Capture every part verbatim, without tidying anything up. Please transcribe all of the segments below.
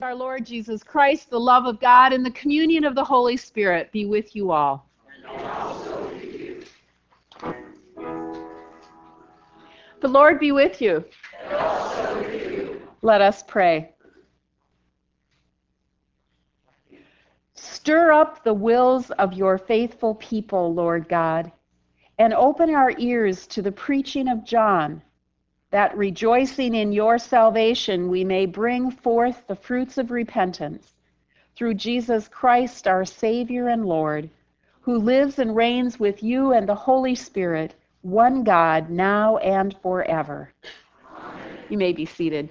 Our Lord Jesus Christ, the love of God, and the communion of the Holy Spirit be with you all. And also with you. The Lord be with you. And also with you. Let us pray. Stir up the wills of your faithful people, Lord God, and open our ears to the preaching of John, that rejoicing in your salvation we may bring forth the fruits of repentance through Jesus Christ, our Savior and Lord, who lives and reigns with you and the Holy Spirit, one God, now and forever. Amen. You may be seated.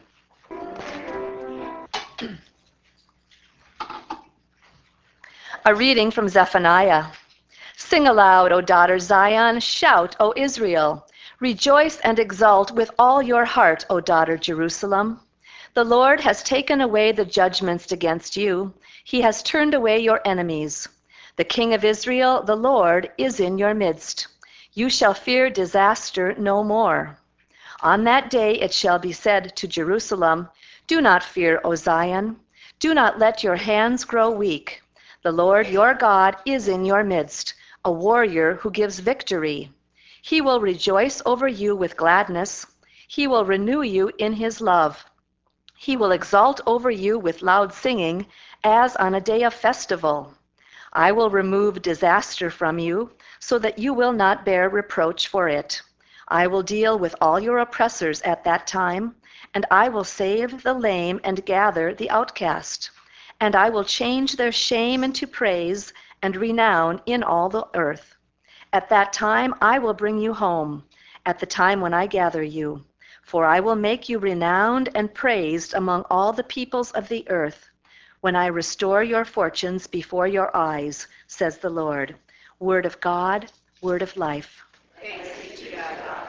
A reading from Zephaniah. Sing aloud, O daughter Zion, shout, O Israel. Rejoice and exult with all your heart, O daughter Jerusalem. The Lord has taken away the judgments against you. He has turned away your enemies. The King of Israel, the Lord, is in your midst. You shall fear disaster no more. On that day it shall be said to Jerusalem, do not fear, O Zion. Do not let your hands grow weak. The Lord your God is in your midst, a warrior who gives victory. He will rejoice over you with gladness. He will renew you in his love. He will exult over you with loud singing, as on a day of festival. I will remove disaster from you, so that you will not bear reproach for it. I will deal with all your oppressors at that time, and I will save the lame and gather the outcast. And I will change their shame into praise and renown in all the earth. At that time I will bring you home, at the time when I gather you. For I will make you renowned and praised among all the peoples of the earth, when I restore your fortunes before your eyes, says the Lord. Word of God, word of life. Thanks be to God.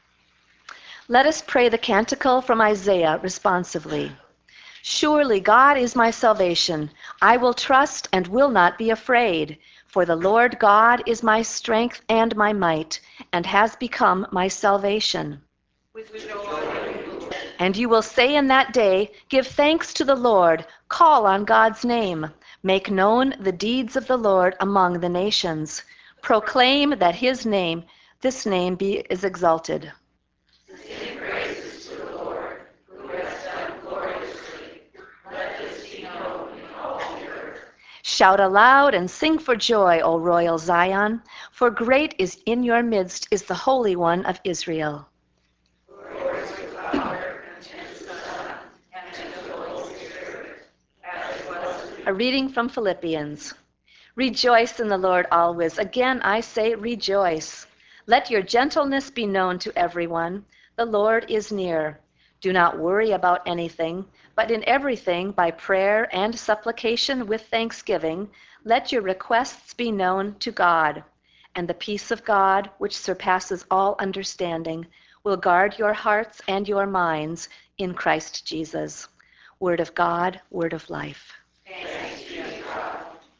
Let us pray the canticle from Isaiah responsively. Surely God is my salvation. I will trust and will not be afraid. For the Lord God is my strength and my might, and has become my salvation. With joy. And you will say in that day, give thanks to the Lord, call on God's name, make known the deeds of the Lord among the nations. Proclaim that his name, this name be is exalted. Sing praises to the Lord, who has done gloriously. Let this be known in all the earth. Shout aloud and sing for joy, O royal Zion, for great is in your midst is the Holy One of Israel. Glory to the Father, and to the Son, and to the Holy Spirit, as it was in the A reading from Philippians. Rejoice in the Lord always. Again I say rejoice. Let your gentleness be known to everyone. The Lord is near. Do not worry about anything, but in everything, by prayer and supplication with thanksgiving, let your requests be known to God. And the peace of God, which surpasses all understanding, will guard your hearts and your minds in Christ Jesus. Word of God, word of life. Thanks be to God.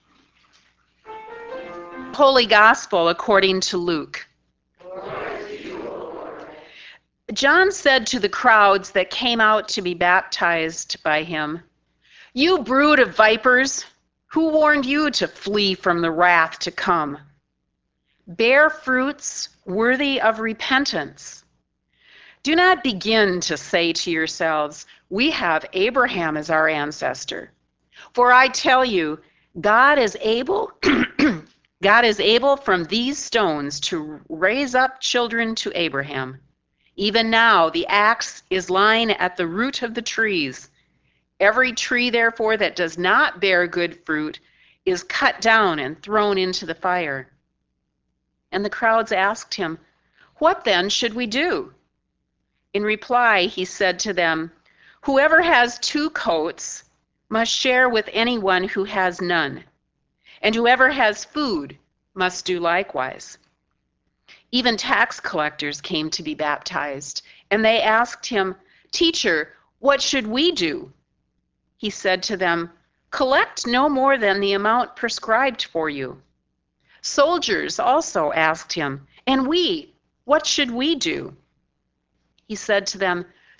Holy Gospel according to Luke. Glory to you, O Lord. John said to the crowds that came out to be baptized by him, "You brood of vipers, who warned you to flee from the wrath to come? Bear fruits worthy of repentance. Do not begin to say to yourselves, 'We have Abraham as our ancestor.' For I tell you, God is able God is able from these stones to raise up children to Abraham. Even now the axe is lying at the root of the trees. Every tree, therefore, that does not bear good fruit is cut down and thrown into the fire." And the crowds asked him, "What then should we do?" In reply, he said to them, "Whoever has two coats must share with anyone who has none, and whoever has food must do likewise." Even tax collectors came to be baptized, and they asked him, "Teacher, what should we do?" He said to them, "Collect no more than the amount prescribed for you." Soldiers also asked him, "And we, what should we do?" He said to them,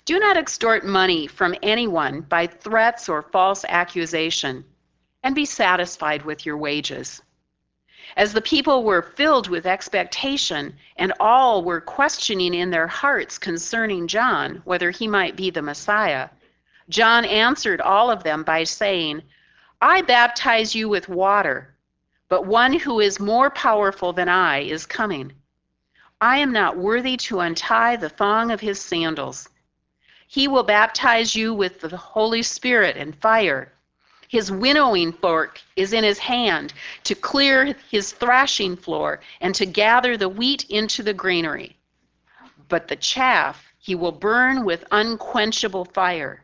Do not extort money from anyone by threats or false accusation, and be satisfied with your wages. As the people were filled with expectation, and all were questioning in their hearts concerning John, whether he might be the Messiah, John answered all of them by saying, I baptize you with water, but one who is more powerful than I is coming. I am not worthy to untie the thong of his sandals. He will baptize you with the Holy Spirit and fire. His winnowing fork is in his hand to clear his thrashing floor and to gather the wheat into the granary. But the chaff he will burn with unquenchable fire.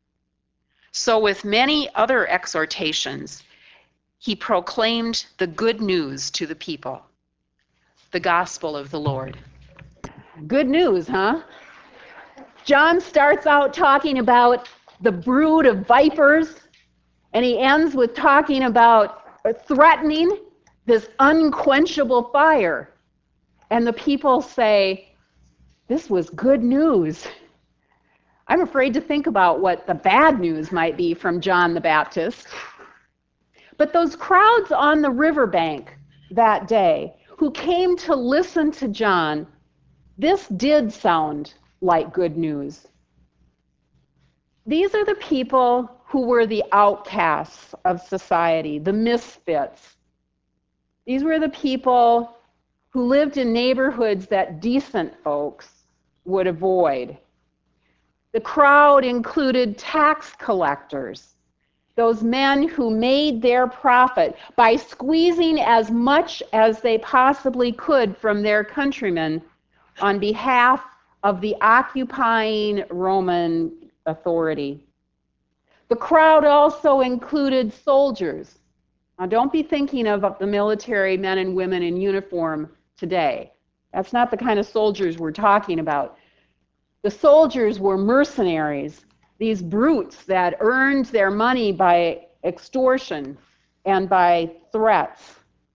So with many other exhortations, he proclaimed the good news to the people. The gospel of the Lord. Good news, huh? John starts out talking about the brood of vipers, and he ends with talking about threatening this unquenchable fire. And the people say, this was good news. I'm afraid to think about what the bad news might be from John the Baptist. But those crowds on the riverbank that day who came to listen to John, this did sound like good news. These are the people who were the outcasts of society, the misfits. These were the people who lived in neighborhoods that decent folks would avoid. The crowd included tax collectors, those men who made their profit by squeezing as much as they possibly could from their countrymen on behalf of the occupying Roman authority. The crowd also included soldiers. Now, don't be thinking of the military men and women in uniform today. That's not the kind of soldiers we're talking about. The soldiers were mercenaries, these brutes that earned their money by extortion and by threats.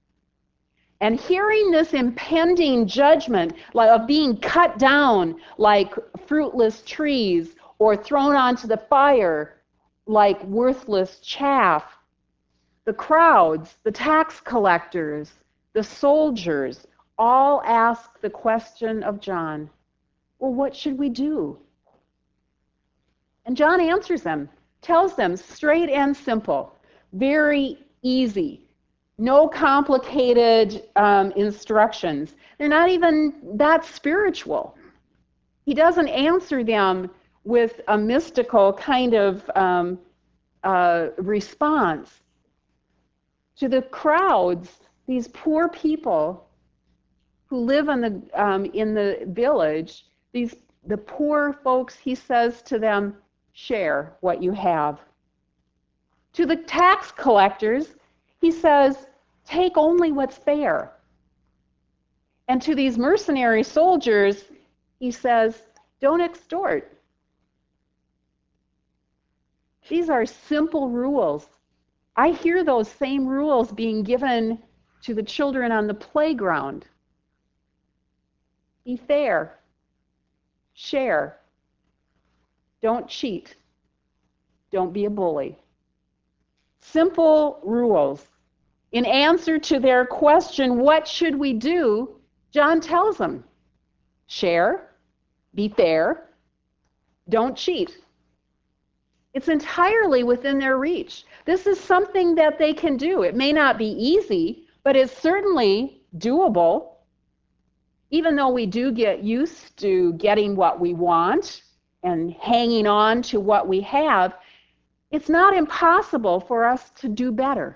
And hearing this impending judgment of being cut down like fruitless trees or thrown onto the fire like worthless chaff, the crowds, the tax collectors, the soldiers all ask the question of John, well, what should we do? And John answers them, tells them straight and simple, very easy. No complicated um, instructions. They're not even that spiritual. He doesn't answer them with a mystical kind of um, uh, response. To the crowds, these poor people who live in the, um, in the village, these the poor folks, he says to them, share what you have. To the tax collectors, he says, take only what's fair. And to these mercenary soldiers, he says, don't extort. These are simple rules. I hear those same rules being given to the children on the playground. Be fair. Share. Don't cheat. Don't be a bully. Simple rules. In answer to their question, what should we do? John tells them, share, be fair, don't cheat. It's entirely within their reach. This is something that they can do. It may not be easy, but it's certainly doable. Even though we do get used to getting what we want and hanging on to what we have, it's not impossible for us to do better.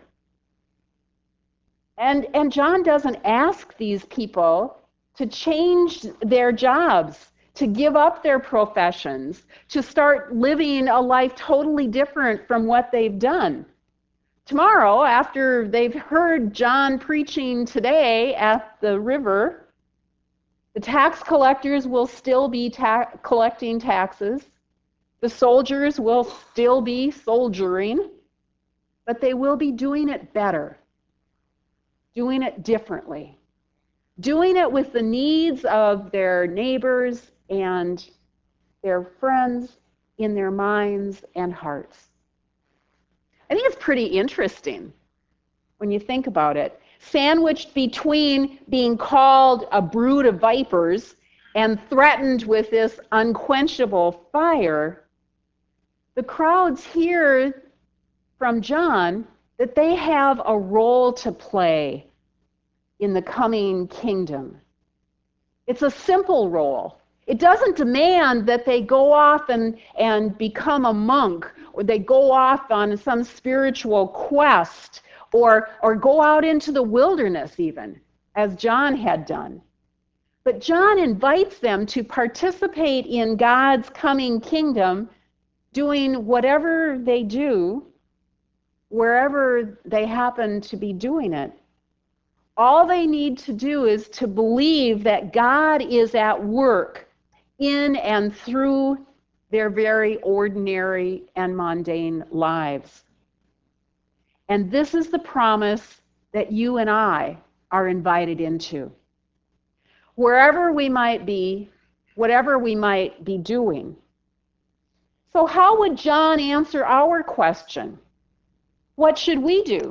And, and John doesn't ask these people to change their jobs, to give up their professions, to start living a life totally different from what they've done. Tomorrow, after they've heard John preaching today at the river, the tax collectors will still be ta- collecting taxes. The soldiers will still be soldiering, but they will be doing it better, doing it differently, doing it with the needs of their neighbors and their friends in their minds and hearts. I think it's pretty interesting when you think about it. Sandwiched between being called a brood of vipers and threatened with this unquenchable fire, the crowds hear from John that they have a role to play in the coming kingdom. It's a simple role. It doesn't demand that they go off and, and become a monk, or they go off on some spiritual quest, or, or go out into the wilderness even, as John had done. But John invites them to participate in God's coming kingdom, doing whatever they do, wherever they happen to be doing it. All they need to do is to believe that God is at work in and through their very ordinary and mundane lives. And this is the promise that you and I are invited into. Wherever we might be, whatever we might be doing. So how would John answer our question? What should we do?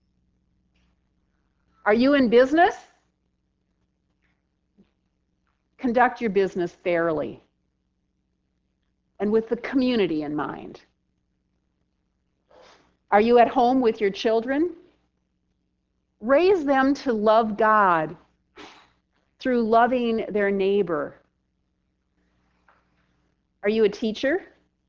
Are you in business? Conduct your business fairly and with the community in mind. Are you at home with your children? Raise them to love God through loving their neighbor. Are you a teacher?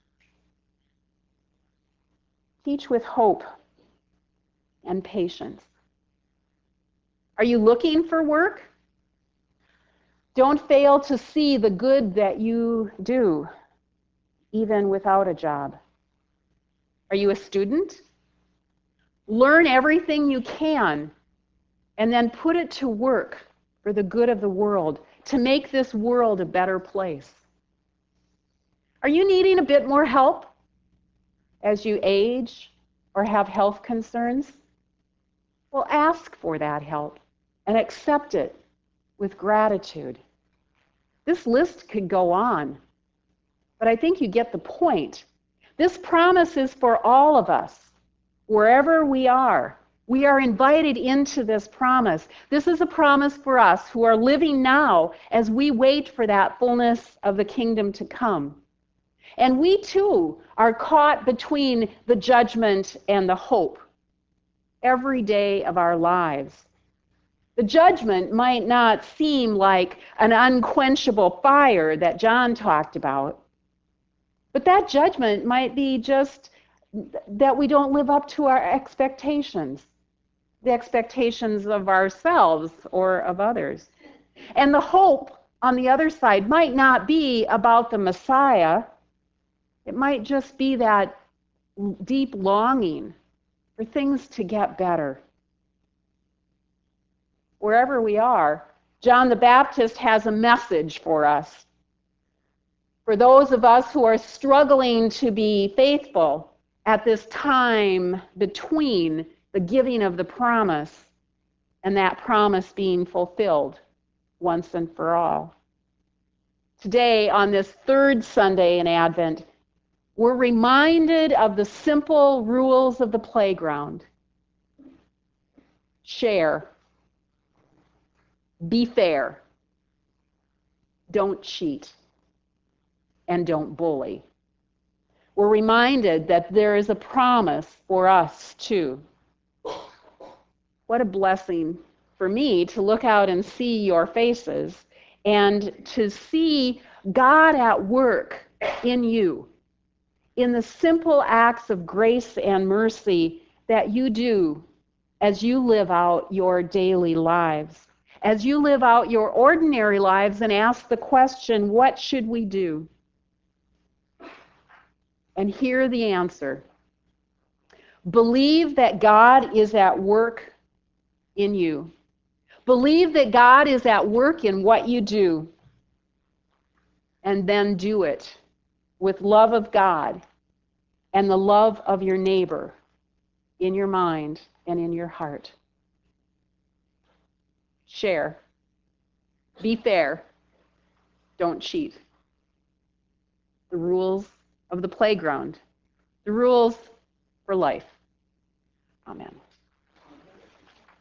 Teach with hope and patience. Are you looking for work? Don't fail to see the good that you do, even without a job. Are you a student? Learn everything you can and then put it to work for the good of the world, to make this world a better place. Are you needing a bit more help as you age or have health concerns? Well, ask for that help and accept it with gratitude. This list could go on, but I think you get the point. This promise is for all of us, wherever we are. We are invited into this promise. This is a promise for us who are living now as we wait for that fullness of the kingdom to come. And we too are caught between the judgment and the hope every day of our lives. The judgment might not seem like an unquenchable fire that John talked about, but that judgment might be just that we don't live up to our expectations, the expectations of ourselves or of others. And the hope on the other side might not be about the Messiah. It might just be that deep longing for things to get better. Wherever we are, John the Baptist has a message for us. For those of us who are struggling to be faithful at this time between the giving of the promise and that promise being fulfilled once and for all. Today, on this third Sunday in Advent, we're reminded of the simple rules of the playground. Share. Be fair. Don't cheat. And don't bully. We're reminded that there is a promise for us too. What a blessing for me to look out and see your faces and to see God at work in you, in the simple acts of grace and mercy that you do as you live out your daily lives, as you live out your ordinary lives and ask the question, what should we do? And hear the answer. Believe that God is at work in you. Believe that God is at work in what you do. And then do it with love of God and the love of your neighbor in your mind and in your heart. Share. Be fair. Don't cheat. the rules of the playground, the rules for life. Amen.